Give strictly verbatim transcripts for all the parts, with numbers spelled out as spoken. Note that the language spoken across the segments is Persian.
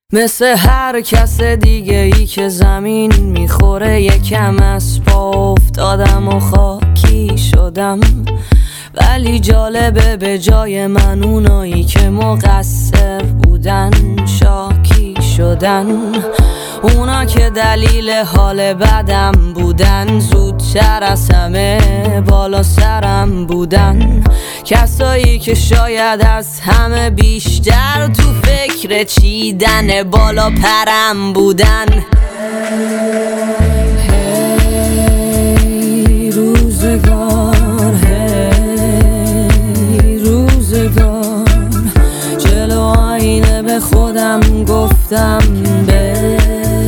مثل هر کس دیگه ای که زمین میخوره یکم از پا افتادم و خاکی شدم، ولی جالبه به جای من اونایی که مقصر بودن شاکی شدن. اونا که دلیل حال بدم بودن زودتر از همه بالا سرم بودن. کسایی که شاید از همه بیشتر تو فکر چیدن بالا پرم بودن. هی روزگار، هی روزگار، جلو آینه به خودم گفتم به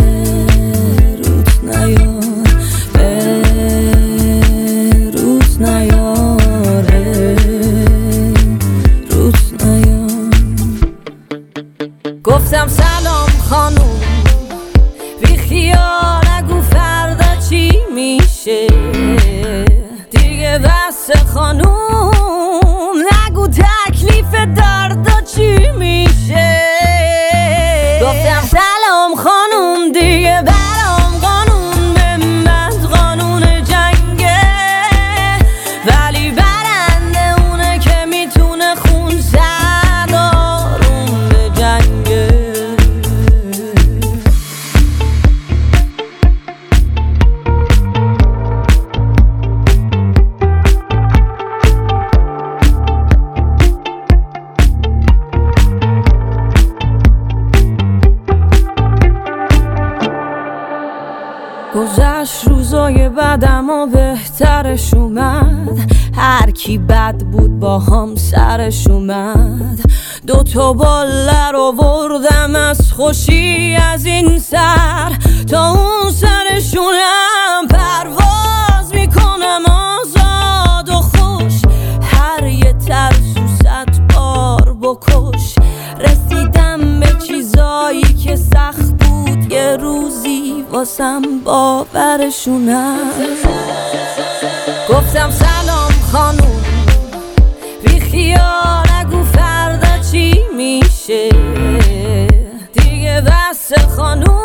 روت نیار، به روت نیار، روت نیار. گفتم سلام خانوم، بی خیال نگو فردا چی میشه دیگه، بس خانوم نگو تکلیف دردا چی میشه. گفتم سلام خانوم، دیگه برام قانون به من قانون جنگه، ولی برنده اونه که میتونه خون زد آروم به جنگه. گذشت روزای بعدم و بهترش اومد، هر کی بد بود با هم سرش اومد. دوتا باله رو بردم از خوشی از این سر تا اون سرشونم پرواز میکنم آزاد و خوش. هر یه ترسو صد بار بکش، رسیدم به چیزایی که سخت بود یه روزی واسم باورشونم. گفتم سلام خانوم، بی خیال نگو فردا چی میشه دیگه، بس خانوم